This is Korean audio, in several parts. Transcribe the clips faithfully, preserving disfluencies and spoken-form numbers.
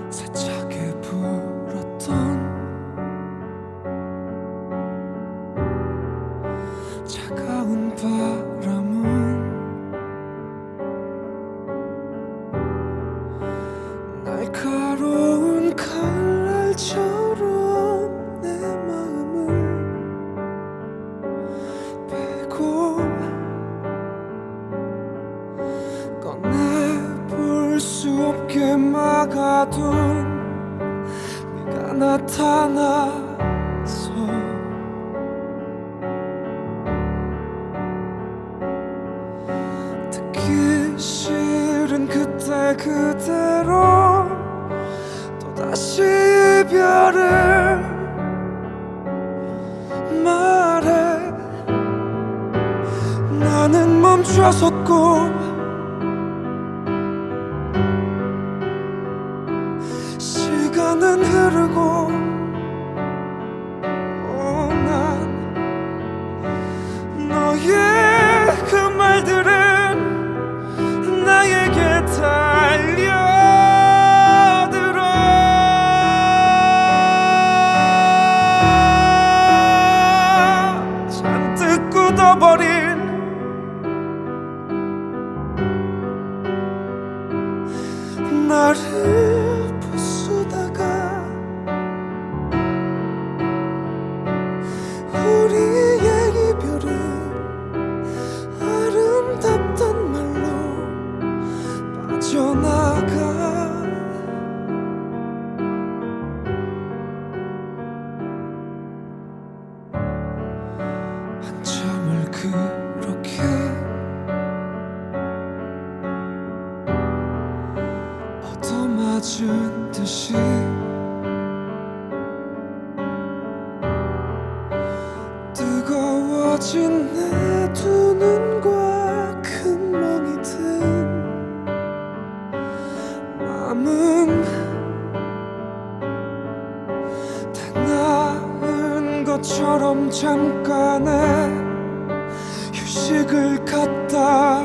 세차게 불었던 차가운 바람은 날카로운 칼날처럼 내 마음을 베고 꺼내볼 수 없게 막아둔 네가 나타나서 듣기 싫은 그때 그대로 또다시 이별을 말해. 나는 멈춰섰고 시간은 흐르고 어, 난 너의 그 말들은 나에게 달려들어. 잔뜩 굳어버린 나를 부수다가 우리의 이별은 아름답단 말로 빠져나가. 한참을 그렇게 얻어맞은 듯이 뜨거워진 내 두 눈과 큰 멍이 든 마음은 다 나은 것처럼 잠깐의 휴식을 갖다가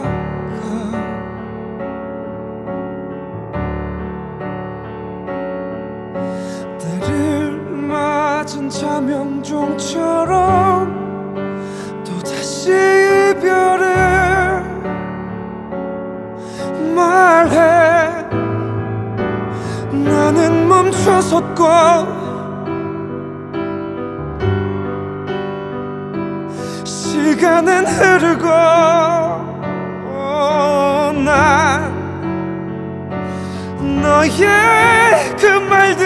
때를 맞은 자명종처럼 또다시 이별을 말해. 나는 멈춰섰고 시간은 흐르고 어, 난 너의 그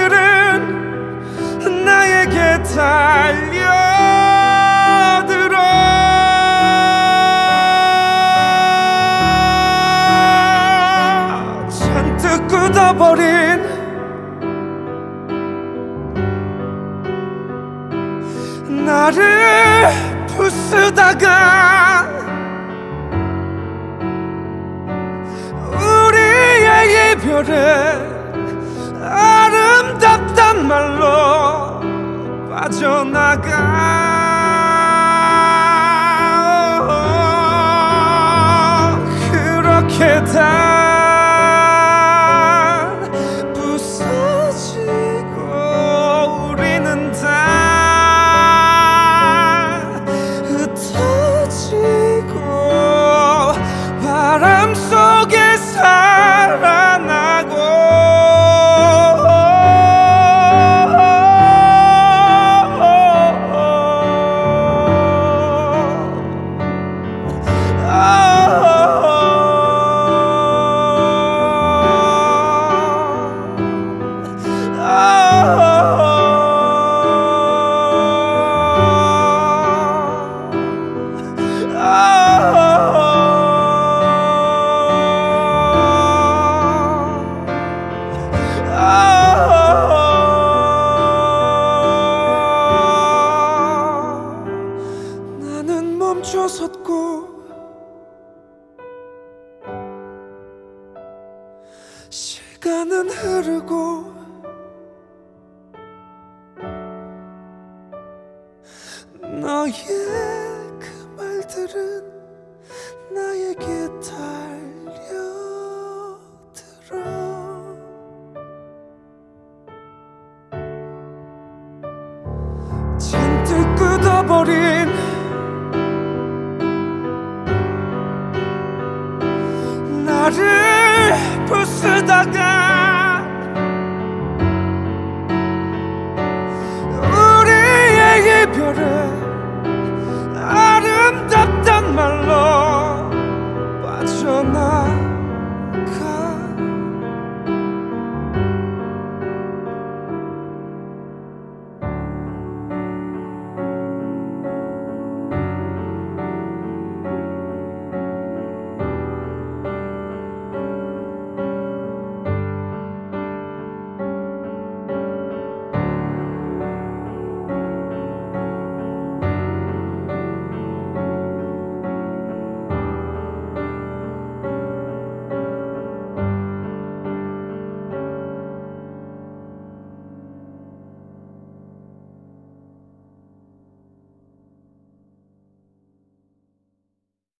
말들은 나에게 달려들어. 잔뜩 굳어버린 나를 부수다가 우리의 이별은 아름답단 말로 빠져나가. 그렇게 다 부서지고 우리는 다 흩어지고 바람 속에 살아나고. 나는 멈춰섰고 시간은 흐르고 너의 그 말들은 나에게 달려들어. 잃어버린 나를 부수다가